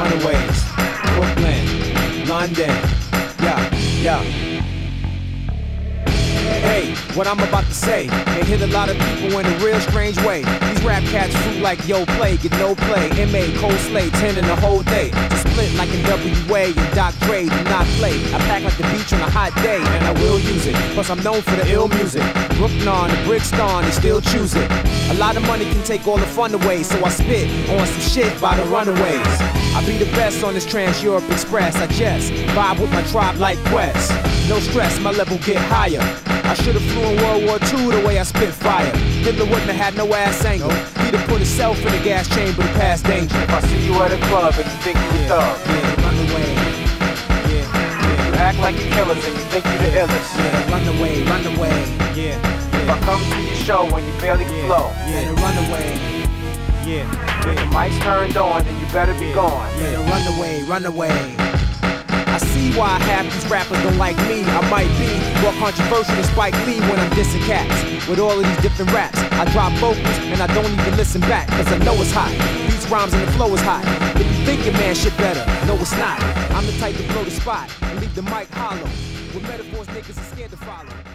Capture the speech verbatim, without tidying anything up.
runaways. Brooklyn, London, yeah, yeah. Hey, what I'm about to say, it hit a lot of people in a real strange way. These rap cats fruit like yo play, get no play. M A, Cold Slay, ten in the whole day. To split like in W A and Doc Dre, do not play. I pack like the beach on a hot day, and I will use it. Plus I'm known for the ill music. Brooklyn, the Brixton, they still choose it. A lot of money can take all the fun away, so I spit on some shit by the runaways. I be the best on this Trans-Europe Express. I just vibe with my tribe like Quest. No stress, my level get higher. I should've flew in World War Two the way I spit fire. Hitler wouldn't have had no ass angle. He'd have put himself in the gas chamber to pass danger. If I see you at a club and you think you a Yeah, thug, yeah, run away. Yeah, yeah, you act like you killers and you think you the illest. yeah, run away, run away. Yeah, If I come to your show when you barely can flow, yeah, run away. Yeah, when the mic's turned on, then you better be gone. yeah, run away, run away. I see why half these rappers don't like me. I might be more controversial than Spike Lee when I'm dissing cats. With all of these different raps, I drop vocals and I don't even listen back, cause I know it's hot. Beats, rhymes, and the flow is hot. If you think your man shit better, no it's not. I'm the type to blow the spot and leave the mic hollow. With metaphors niggas are scared to follow.